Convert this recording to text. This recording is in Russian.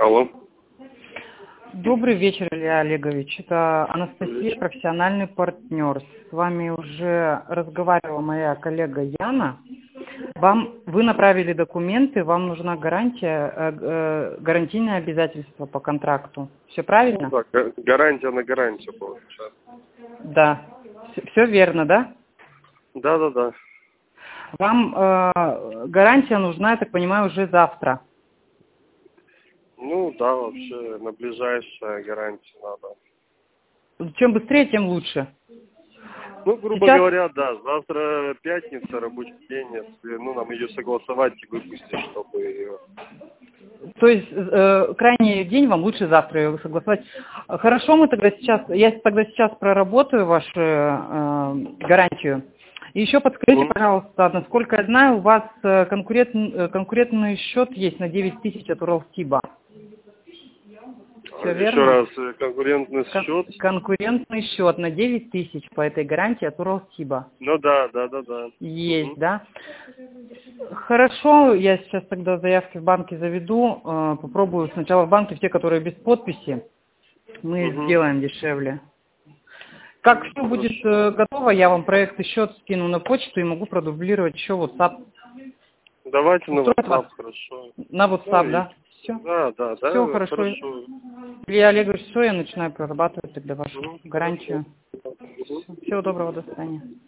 Алло. Добрый вечер, Илья Олегович. Это Анастасия, профессиональный партнер. С вами уже разговаривала моя коллега Яна. Вы направили документы, вам нужна гарантия, гарантийное обязательство по контракту. Все правильно? Ну, да, гарантия на гарантию получается. Да. Все верно, да? Да. Вам гарантия нужна, я так понимаю, уже завтра. Ну да, вообще на ближайшая гарантия надо. Чем быстрее, тем лучше. Ну, грубо говоря, да, завтра пятница, рабочий день, если, нам ее согласовать и выпустить, чтобы ее... То есть крайний день вам лучше завтра ее согласовать. Хорошо, я тогда сейчас проработаю вашу гарантию. И еще подскажите, пожалуйста, насколько я знаю, у вас конкурентный счет есть на 9 тысяч от Уралстиба. Все верно? Еще раз, конкурентный счет? Конкурентный счет на 9 тысяч по этой гарантии от Уралстиба. Ну да. Есть, да? Хорошо, я сейчас тогда заявки в банке заведу. Попробую сначала в банке все, которые без подписи. Мы сделаем дешевле. Как все будет готово, я вам проект и счет скину на почту и могу продублировать еще WhatsApp. Давайте на WhatsApp, хорошо. На WhatsApp, да? Все? Да. Все хорошо. Илья Олегович, все, я начинаю прорабатывать тогда вашу гарантию. Всего доброго, до свидания.